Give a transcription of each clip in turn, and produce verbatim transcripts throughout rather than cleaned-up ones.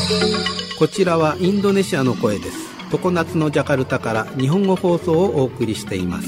こちらはインドネシアの声です。常夏のジャカルタから日本語放送をお送りしています。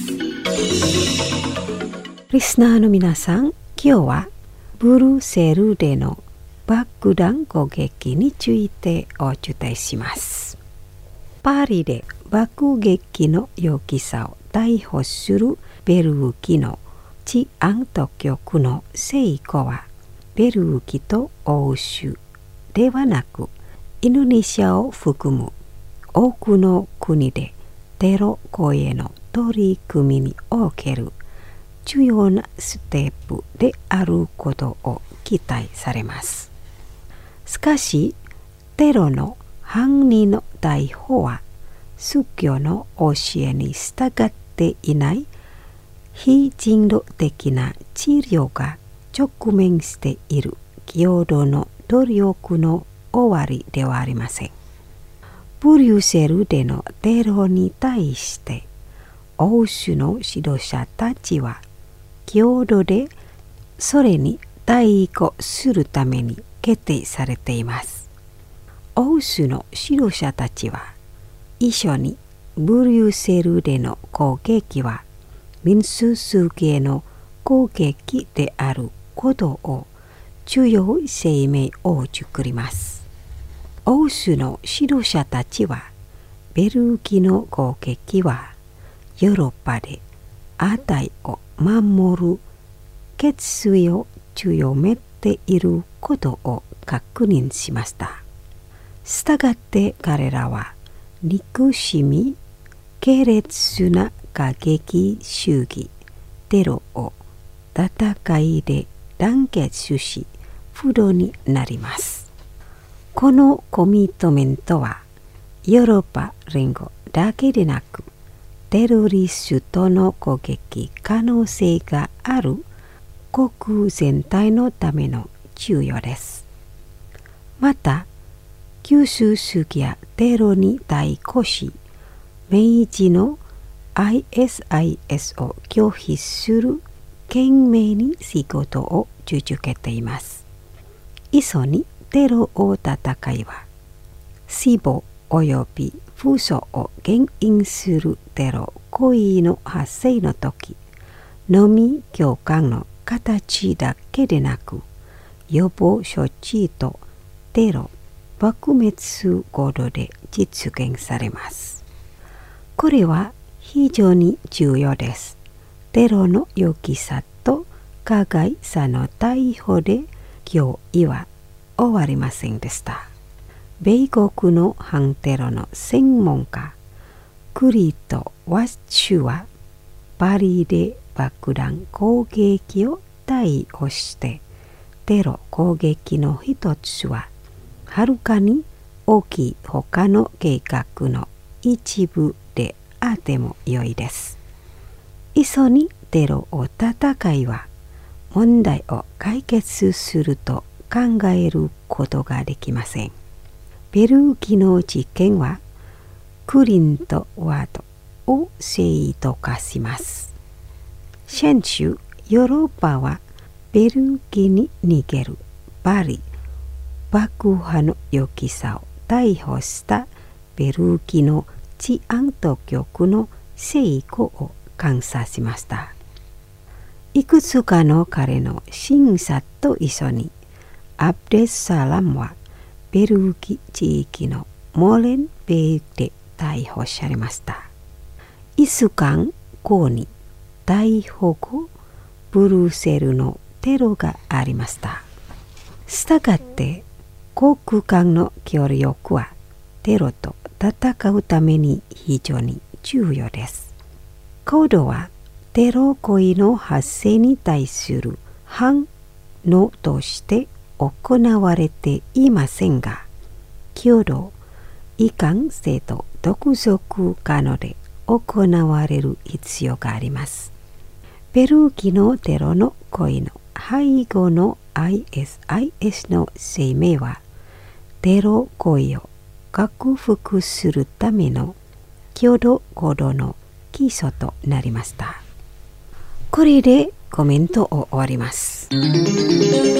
リスナーの皆さん、今日はブルセルでの爆弾攻撃についてお伝えします。パリで爆撃の容疑者を逮捕するベルギーの治安当局の成果は、ベルギーと欧州ではなくインドネシアを含む多くの国でテロ行為への取り組みにおける重要なステップであることを期待されます。しかし、テロの犯人の逮捕は宗教の教えに従っていない非人道的な治療が直面している共同の努力の終わりではありません。ブリュッセルでのテロに対して欧州の指導者たちは共同でそれに対抗するために決定されています。欧州の指導者たちは一緒にブリュッセルでの攻撃は民主主義への攻撃であることを重要声明を作ります。欧州の指導者たちはベルギーの攻撃はヨーロッパで値を守る決意を強めていることを確認しました。したがって彼らは憎しみ、強烈な過激主義、テロを戦いで団結し不動になります。このコミットメントはヨーロッパ連合だけでなくテロリストの攻撃可能性がある国全体のための重要です。また、九州主義やテロに対抗し、明治の アイエスアイエス を拒否する懸命に仕事を続けています。一緒にテロを戦いは、死亡及び負傷を原因するテロ行為の発生の時のみ共感の形だけでなく、予防処置とテロ撲滅行動で実現されます。これは非常に重要です。テロの容疑者と加害者の逮捕で協議は終わりませんでした。米国の反テロの専門家クリト・ワッシュはパリで爆弾攻撃を対応してテロ攻撃の一つははるかに大きい他の計画の一部であっても良いです。一緒にテロを戦いは問題を解決すると考えることができません。ベルギーの事件はクリントワードを正当化します。先週、ヨーロッパはベルギーに逃げるパリ爆破の容疑者を逮捕したベルギーの治安当局の成功を感謝しました。いくつかの彼の審査と一緒にアブデサラムはベルギー地域のモレンベイで逮捕されました。いっしゅうかんごに逮捕後、ブルセルのテロがありました。したがって国間の協力はテロと戦うために非常に重要です。行動はテロ行為の発生に対する反応として行われていませんが、共同、一貫性と督促可能で行われる必要があります。ベルギーのテロの行為の背後の アイエスアイエス の声明は、テロ行為を克服するための共同行動の基礎となりました。これでコメントを終わります。